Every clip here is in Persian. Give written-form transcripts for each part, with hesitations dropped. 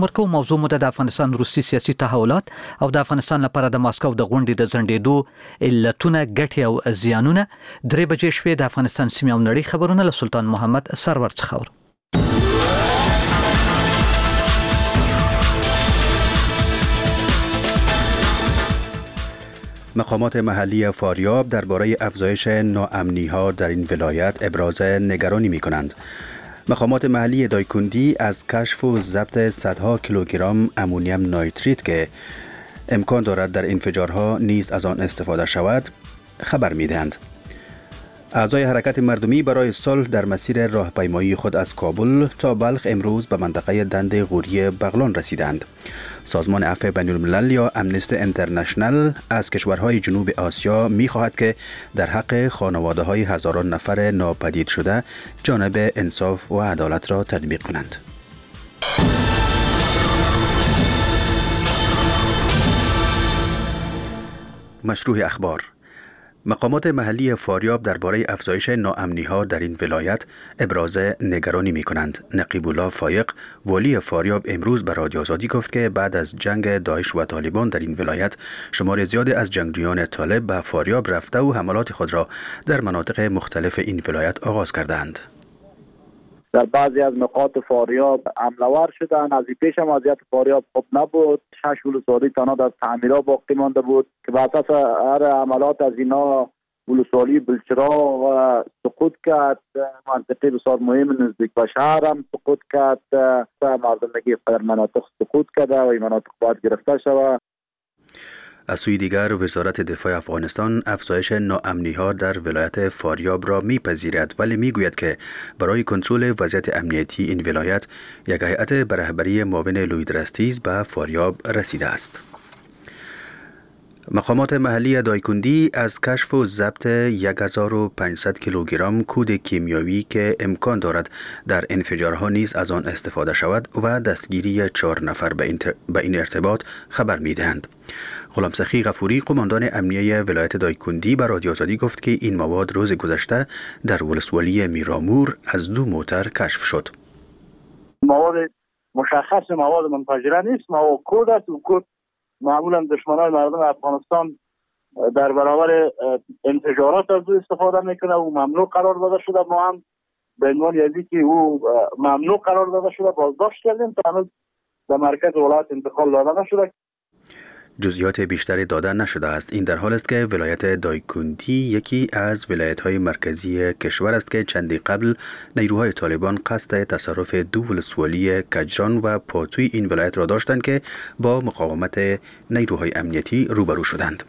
مرکو موضوع مو د افغانستان روسي سیاسي تحولات او د افغانستان لپاره د ماسکو د غونډې د ځنډېدو علتونه ګټې او زیانونه 3 بجې شپې د افغانستان سیمه او نړۍ خبرونه له سلطان محمد سرور څخه. مقامات محلی فاریاب درباره افزایش ناامنی‌ها در این ولایت ابراز نگرانی می‌کنند. مقامات محلی دایکندی از کشف و ضبط صدها کیلوگرم امونیم نایتریت که امکان دارد در انفجارها نیز از آن استفاده شود خبر می‌دهند. اعضای حرکت مردمی برای صلح در مسیر راهپیمایی خود از کابل تا بلخ امروز به منطقه دند غوری بغلان رسیدند. سازمان عفو بین‌الملل یا امنستی انترنشنل از کشورهای جنوب آسیا می‌خواهد که در حق خانواده‌های هزاران نفر ناپدید شده جانب انصاف و عدالت را تطبیق کنند. مشروع اخبار. مقامات محلی فاریاب درباره افزایش ناامنی‌ها در این ولایت ابراز نگرانی می‌کنند. نقیب الله فایق والی فاریاب امروز به رادیو آزادی گفت که بعد از جنگ داعش و طالبان در این ولایت شمار زیادی از جنگجویان طالب به فاریاب رفته و حملات خود را در مناطق مختلف این ولایت آغاز کردند. در بعضی از نقاط فاریاب حمله‌ور شدن. از این پیش هم وضعیت فاریاب خوب نبود. 6 ولسوالی تنها از تعمیرات باقی مانده بود که بر اساس هر حملات از اینا ولسوالی بلچرا و سقوط کرد. منطقه بسیار مهم نزدیک به شهر هم سقوط کرد. مردمگی در مناطق سقوط کرده و این مناطق باید گرفته شود. از سوی دیگر وزارت دفاع افغانستان افزایش ناامنی‌ها در ولایت فاریاب را می‌پذیرد ولی می‌گوید که برای کنترل وضعیت امنیتی این ولایت یک هیئت به رهبری معاون لویدرستیز به فاریاب رسیده است. مقامات محلی دایکندی از کشف و ضبط 1500 کیلوگرم کود کیمیایی که امکان دارد در انفجارها نیز از آن استفاده شود و دستگیری 4 نفر به این ارتباط خبر می‌دهند. غلامسخی غفوری قماندان امنیه ولایت دایکندی به رادیو آزادی گفت که این مواد روز گذشته در ولسوالی میرامور از 2 موتر کشف شد. مواد مشخص مواد منفجره نیست، مواد کود است و کود معمولا دشمنان مردم افغانستان در برابر انفجارات از او استفاده میکنه و ممنوع قرار داده شده. ما هم به عنوان یزی که او ممنوع قرار داده شده بازداشت کردیم تا هنوز به مرکز ولایت انتقال داده نشده. جزئیات بیشتری داده نشده است. این در حال است که ولایت دایکندی یکی از ولایت‌های مرکزی کشور است که چندی قبل نیروهای طالبان قصد تصرف 2 ولسوالی کجران و پاتوی این ولایت را داشتند که با مقاومت نیروهای امنیتی روبرو شدند.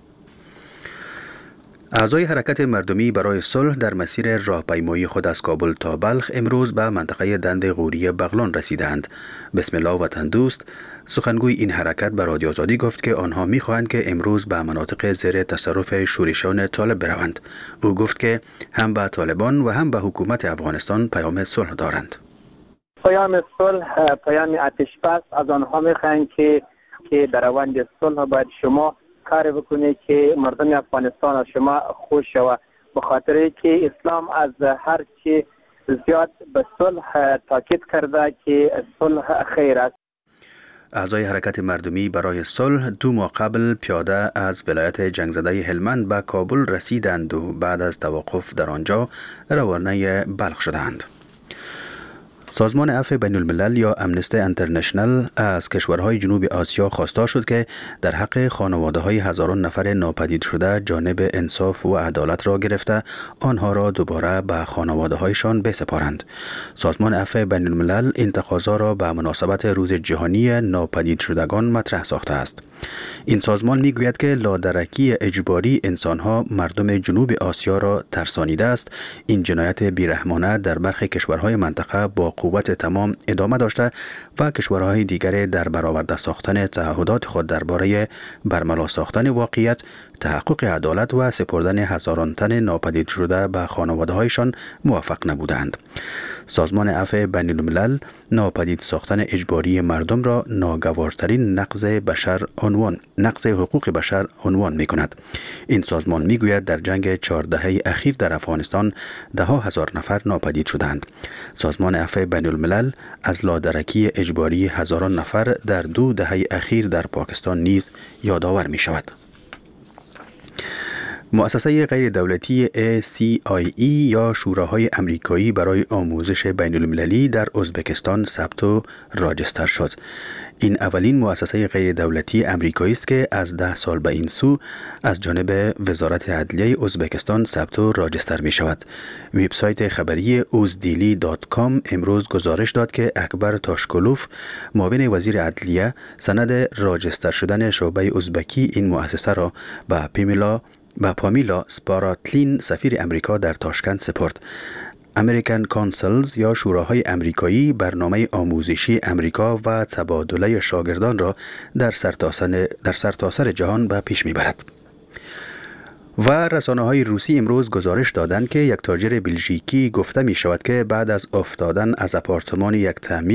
اعضای حرکت مردمی برای صلح در مسیر راهپیمایی خود از کابل تا بلخ امروز به منطقه دند غوری بغلان رسیدند. بسم الله وطن دوست سخنگوی این حرکت به رادیو آزادی گفت که آنها می‌خواهند که امروز به مناطق زیر تصرف شورشیان طالب بروند. او گفت که هم به طالبان و هم به حکومت افغانستان پیام صلح دارند. پیام صلح، پیام آتش‌بس از آنها می‌خواهند که در روند صلح باید شما کار بکنه که مردم افغانستان از شما خوش شود، به خاطر که اسلام از هر چی زیاد به صلح تاکید کرده که صلح خیر است. اعضای حرکت مردمی برای صلح 2 ماه قبل پیاده از ولایت جنگزده هلمند به کابل رسیدند و بعد از توقف در آنجا روانه بلخ شدند. سازمان عفو بین‌الملل یا امنستی انترنشنل از کشورهای جنوب آسیا خواستار شد که در حق خانواده‌های هزاران نفر ناپدید شده جانب انصاف و عدالت را گرفته آنها را دوباره به خانواده‌هایشان بسپارند. سازمان عفو بین‌الملل این تقاضا را به مناسبت روز جهانی ناپدید شدگان مطرح ساخته است. این سازمان میگوید که لادرکی اجباری انسانها مردم جنوب آسیا را ترسانیده است. این جنایت بیرحمانه در برخی کشورهای منطقه با قوت تمام ادامه داشته و کشورهای دیگر در برآورده ساختن تعهدات خود درباره برملا ساختن واقعیت، تحقق عدالت و سپردن هزاران تن ناپدید شده به خانواده‌هایشان موفق نبودند. سازمان عفو بین‌الملل ناپدید ساختن اجباری مردم را ناگوارترین نقض حقوق بشر عنوان می‌کند. این سازمان می‌گوید در جنگ 4 دهه اخیر در افغانستان 10,000 نفر ناپدید شدند. سازمان عفو بین الملل از لادرکی اجباری هزاران نفر در 2 دهه اخیر در پاکستان نیز یادآور می شود. مؤسسه غیر دولتی ACIE یا شوراهای امریکایی برای آموزش بین المللی در ازبکستان ثبت و راجستر شد. این اولین مؤسسه غیر دولتی امریکایی است که از 10 سال به این سو از جانب وزارت عدلیه ازبکستان ثبت و راجستر می شود. وبسایت خبری uzdaily.com امروز گزارش داد که اکبر تاشکولوف معاون وزیر عدلیه سند راجستر شدن شعبه ازبکی این مؤسسه را به پامیلا سپاراتلین سفیر امریکا در تاشکند سپرد. امریکن کانسلز یا شوراهای امریکایی برنامه آموزشی امریکا و تبادله شاگردان را در سرتاسر جهان به پیش میبرد. و رسانه‌های روسی امروز گزارش دادند که یک تاجر بلژیکی گفته می شود که بعد از افتادن از آپارتمان یک تعمیر